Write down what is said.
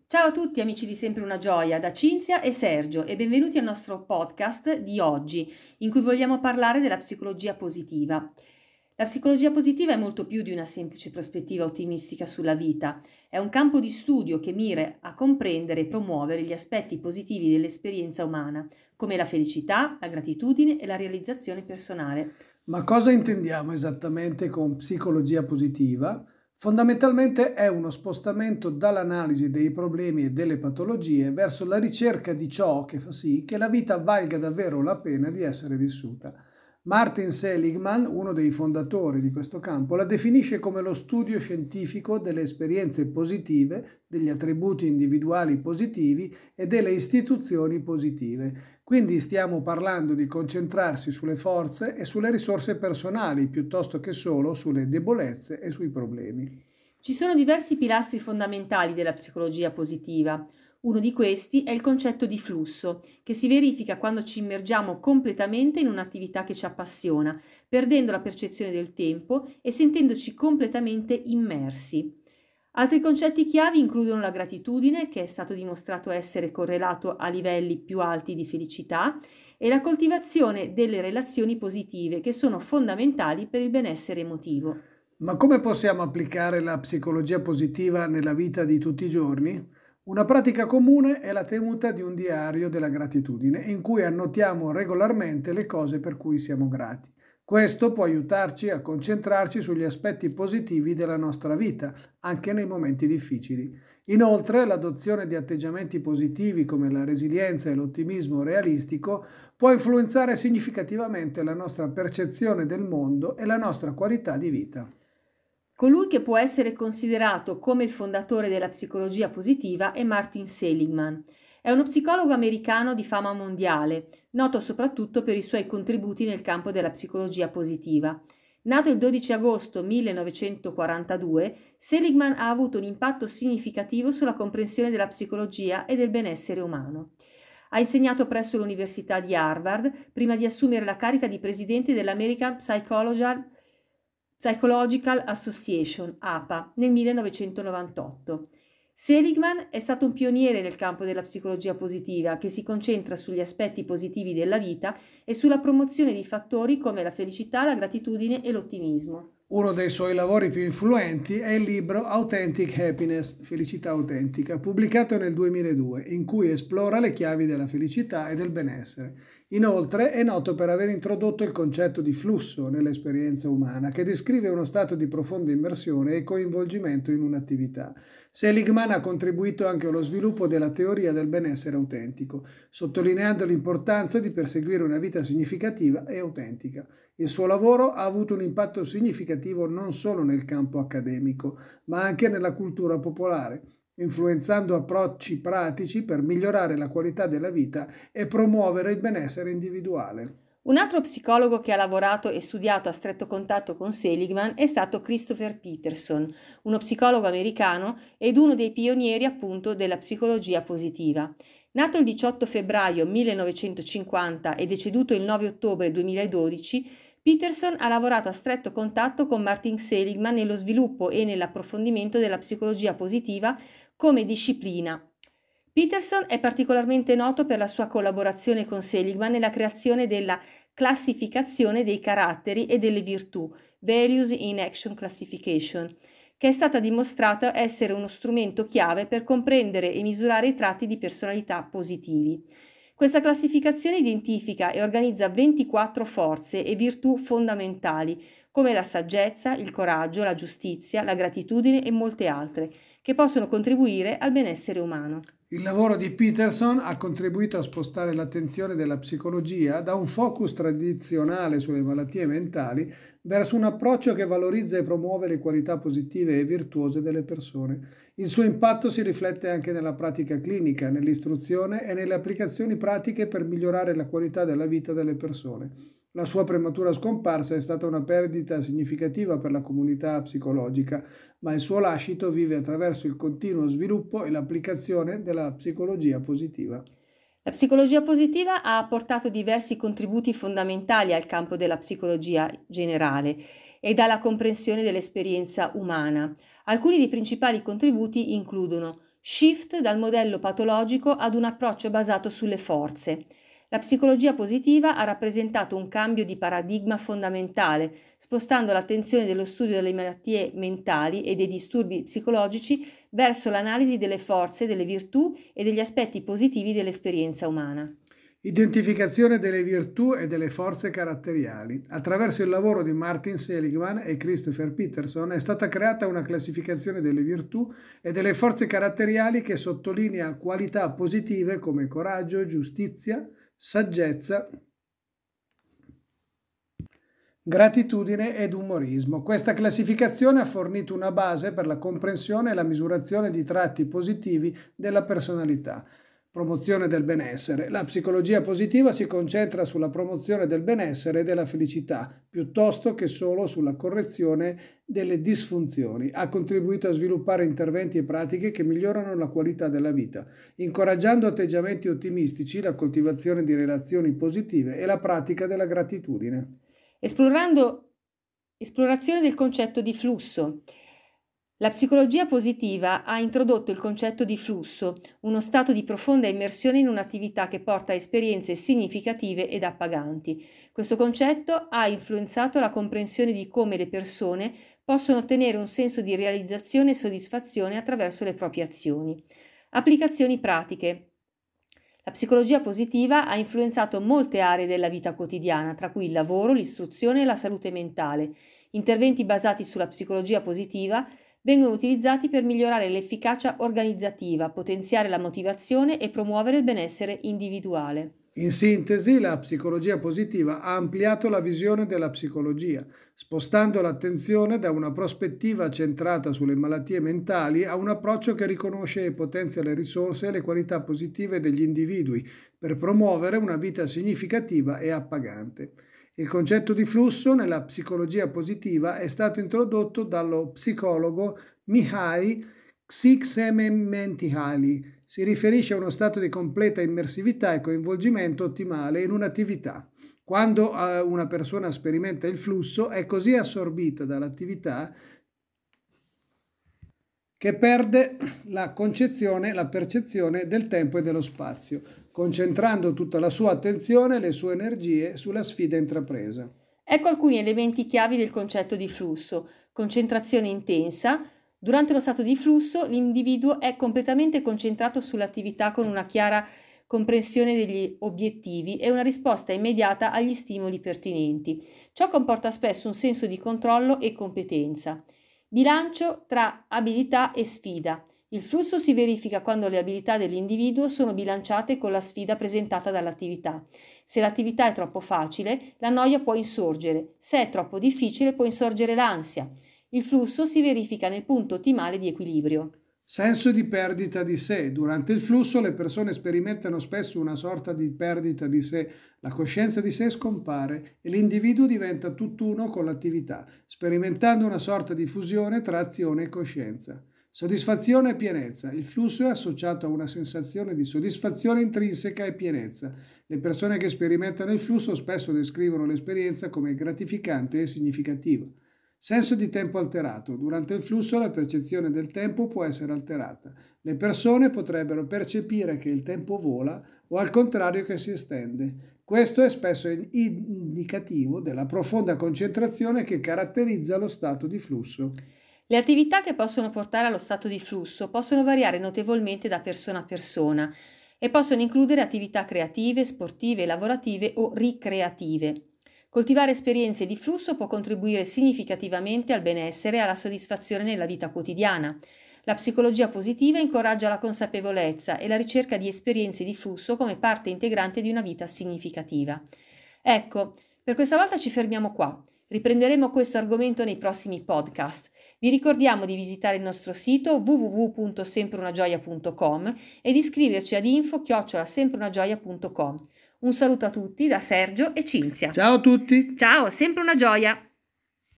Ciao a tutti amici di Sempre una Gioia, da Cinzia e Sergio e benvenuti al nostro podcast di oggi, in cui vogliamo parlare della psicologia positiva. La psicologia positiva è molto più di una semplice prospettiva ottimistica sulla vita, è un campo di studio che mira a comprendere e promuovere gli aspetti positivi dell'esperienza umana, come la felicità, la gratitudine e la realizzazione personale. Ma cosa intendiamo esattamente con psicologia positiva? Fondamentalmente è uno spostamento dall'analisi dei problemi e delle patologie verso la ricerca di ciò che fa sì che la vita valga davvero la pena di essere vissuta. Martin Seligman, uno dei fondatori di questo campo, la definisce come lo studio scientifico delle esperienze positive, degli attributi individuali positivi e delle istituzioni positive. Quindi stiamo parlando di concentrarsi sulle forze e sulle risorse personali piuttosto che solo sulle debolezze e sui problemi. Ci sono diversi pilastri fondamentali della psicologia positiva. Uno di questi è il concetto di flusso, che si verifica quando ci immergiamo completamente in un'attività che ci appassiona, perdendo la percezione del tempo e sentendoci completamente immersi. Altri concetti chiavi includono la gratitudine, che è stato dimostrato essere correlato a livelli più alti di felicità, e la coltivazione delle relazioni positive, che sono fondamentali per il benessere emotivo. Ma come possiamo applicare la psicologia positiva nella vita di tutti i giorni? Una pratica comune è la tenuta di un diario della gratitudine in cui annotiamo regolarmente le cose per cui siamo grati. Questo può aiutarci a concentrarci sugli aspetti positivi della nostra vita, anche nei momenti difficili. Inoltre, l'adozione di atteggiamenti positivi come la resilienza e l'ottimismo realistico può influenzare significativamente la nostra percezione del mondo e la nostra qualità di vita. Colui che può essere considerato come il fondatore della psicologia positiva è Martin Seligman. È uno psicologo americano di fama mondiale, noto soprattutto per i suoi contributi nel campo della psicologia positiva. Nato il 12 agosto 1942, Seligman ha avuto un impatto significativo sulla comprensione della psicologia e del benessere umano. Ha insegnato presso l'Università di Harvard prima di assumere la carica di presidente dell'American Psychological Association, APA, nel 1998. Seligman è stato un pioniere nel campo della psicologia positiva, che si concentra sugli aspetti positivi della vita e sulla promozione di fattori come la felicità, la gratitudine e l'ottimismo. Uno dei suoi lavori più influenti è il libro Authentic Happiness, Felicità autentica, pubblicato nel 2002, in cui esplora le chiavi della felicità e del benessere. Inoltre è noto per aver introdotto il concetto di flusso nell'esperienza umana, che descrive uno stato di profonda immersione e coinvolgimento in un'attività. Seligman ha contribuito anche allo sviluppo della teoria del benessere autentico, sottolineando l'importanza di perseguire una vita significativa e autentica. Il suo lavoro ha avuto un impatto significativo non solo nel campo accademico, ma anche nella cultura popolare, influenzando approcci pratici per migliorare la qualità della vita e promuovere il benessere individuale. Un altro psicologo che ha lavorato e studiato a stretto contatto con Seligman è stato Christopher Peterson, uno psicologo americano ed uno dei pionieri appunto della psicologia positiva. Nato il 18 febbraio 1950 e deceduto il 9 ottobre 2012, Peterson ha lavorato a stretto contatto con Martin Seligman nello sviluppo e nell'approfondimento della psicologia positiva come disciplina. Peterson è particolarmente noto per la sua collaborazione con Seligman nella creazione della classificazione dei caratteri e delle virtù, Values in Action Classification, che è stata dimostrata essere uno strumento chiave per comprendere e misurare i tratti di personalità positivi. Questa classificazione identifica e organizza 24 forze e virtù fondamentali, come la saggezza, il coraggio, la giustizia, la gratitudine e molte altre, che possono contribuire al benessere umano. Il lavoro di Peterson ha contribuito a spostare l'attenzione della psicologia da un focus tradizionale sulle malattie mentali verso un approccio che valorizza e promuove le qualità positive e virtuose delle persone. Il suo impatto si riflette anche nella pratica clinica, nell'istruzione e nelle applicazioni pratiche per migliorare la qualità della vita delle persone. La sua prematura scomparsa è stata una perdita significativa per la comunità psicologica, ma il suo lascito vive attraverso il continuo sviluppo e l'applicazione della psicologia positiva. La psicologia positiva ha apportato diversi contributi fondamentali al campo della psicologia generale e dalla comprensione dell'esperienza umana. Alcuni dei principali contributi includono shift dal modello patologico ad un approccio basato sulle forze. La psicologia positiva ha rappresentato un cambio di paradigma fondamentale, spostando l'attenzione dello studio delle malattie mentali e dei disturbi psicologici verso l'analisi delle forze, delle virtù e degli aspetti positivi dell'esperienza umana. Identificazione delle virtù e delle forze caratteriali. Attraverso il lavoro di Martin Seligman e Christopher Peterson è stata creata una classificazione delle virtù e delle forze caratteriali che sottolinea qualità positive come coraggio, giustizia, saggezza, gratitudine ed umorismo. Questa classificazione ha fornito una base per la comprensione e la misurazione di tratti positivi della personalità. Promozione del benessere. La psicologia positiva si concentra sulla promozione del benessere e della felicità, piuttosto che solo sulla correzione delle disfunzioni. Ha contribuito a sviluppare interventi e pratiche che migliorano la qualità della vita, incoraggiando atteggiamenti ottimistici, la coltivazione di relazioni positive e la pratica della gratitudine. Esplorazione del concetto di flusso. La psicologia positiva ha introdotto il concetto di flusso, uno stato di profonda immersione in un'attività che porta a esperienze significative ed appaganti. Questo concetto ha influenzato la comprensione di come le persone possono ottenere un senso di realizzazione e soddisfazione attraverso le proprie azioni. Applicazioni pratiche. La psicologia positiva ha influenzato molte aree della vita quotidiana, tra cui il lavoro, l'istruzione e la salute mentale. Interventi basati sulla psicologia positiva vengono utilizzati per migliorare l'efficacia organizzativa, potenziare la motivazione e promuovere il benessere individuale. In sintesi, la psicologia positiva ha ampliato la visione della psicologia, spostando l'attenzione da una prospettiva centrata sulle malattie mentali a un approccio che riconosce e potenzia le risorse e le qualità positive degli individui per promuovere una vita significativa e appagante. Il concetto di flusso nella psicologia positiva è stato introdotto dallo psicologo Mihaly Csikszentmihalyi. Si riferisce a uno stato di completa immersività e coinvolgimento ottimale in un'attività. Quando una persona sperimenta il flusso, è così assorbita dall'attività che perde la percezione del tempo e dello spazio, concentrando tutta la sua attenzione e le sue energie sulla sfida intrapresa. Ecco alcuni elementi chiavi del concetto di flusso. Concentrazione intensa. Durante lo stato di flusso, l'individuo è completamente concentrato sull'attività con una chiara comprensione degli obiettivi e una risposta immediata agli stimoli pertinenti. Ciò comporta spesso un senso di controllo e competenza. Bilancio tra abilità e sfida. Il flusso si verifica quando le abilità dell'individuo sono bilanciate con la sfida presentata dall'attività. Se l'attività è troppo facile, la noia può insorgere. Se è troppo difficile, può insorgere l'ansia. Il flusso si verifica nel punto ottimale di equilibrio. Senso di perdita di sé. Durante il flusso le persone sperimentano spesso una sorta di perdita di sé. La coscienza di sé scompare e l'individuo diventa tutt'uno con l'attività, sperimentando una sorta di fusione tra azione e coscienza. Soddisfazione e pienezza. Il flusso è associato a una sensazione di soddisfazione intrinseca e pienezza. Le persone che sperimentano il flusso spesso descrivono l'esperienza come gratificante e significativa. Senso di tempo alterato. Durante il flusso la percezione del tempo può essere alterata. Le persone potrebbero percepire che il tempo vola o al contrario che si estende. Questo è spesso indicativo della profonda concentrazione che caratterizza lo stato di flusso. Le attività che possono portare allo stato di flusso possono variare notevolmente da persona a persona e possono includere attività creative, sportive, lavorative o ricreative. Coltivare esperienze di flusso può contribuire significativamente al benessere e alla soddisfazione nella vita quotidiana. La psicologia positiva incoraggia la consapevolezza e la ricerca di esperienze di flusso come parte integrante di una vita significativa. Ecco, per questa volta ci fermiamo qua. Riprenderemo questo argomento nei prossimi podcast. Vi ricordiamo di visitare il nostro sito www.sempreunagioia.com e di iscriverci ad info@sempreunagioia.com. Un saluto a tutti da Sergio e Cinzia. Ciao a tutti! Ciao, sempre una gioia!